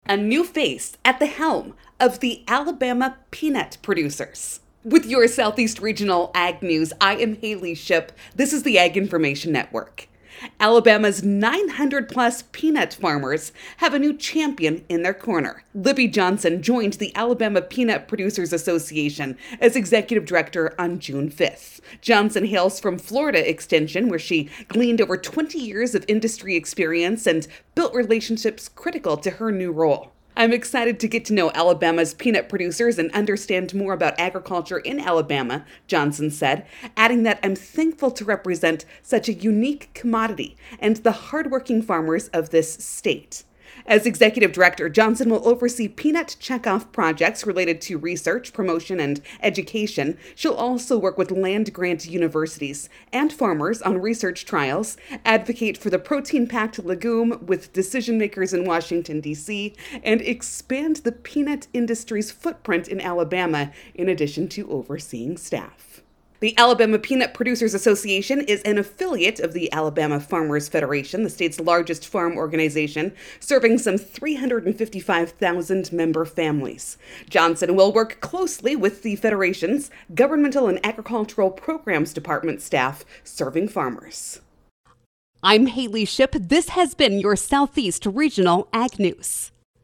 A new face at the helm of the Alabama peanut producers. With your Southeast Regional Ag News, I am Haley Ship. This is the Ag Information Network. Alabama's 900 plus peanut farmers have a new champion in their corner. Libby Johnson joined the Alabama Peanut Producers Association as executive director on June 5th. Johnson hails from Florida Extension, where she gleaned over 20 years of industry experience and built relationships critical to her new role. I'm excited to get to know Alabama's peanut producers and understand more about agriculture in Alabama, Johnson said, adding that I'm thankful to represent such a unique commodity and the hardworking farmers of this state. As executive director, Johnson will oversee peanut checkoff projects related to research, promotion, and education. She'll also work with land-grant universities and farmers on research trials, advocate for the protein-packed legume with decision makers in Washington, D.C., and expand the peanut industry's footprint in Alabama, in addition to overseeing staff. The Alabama Peanut Producers Association is an affiliate of the Alabama Farmers Federation, the state's largest farm organization, serving some 355,000 member families. Johnson will work closely with the Federation's Governmental and Agricultural Programs Department staff serving farmers. I'm Haley Ship. This has been your Southeast Regional Ag News.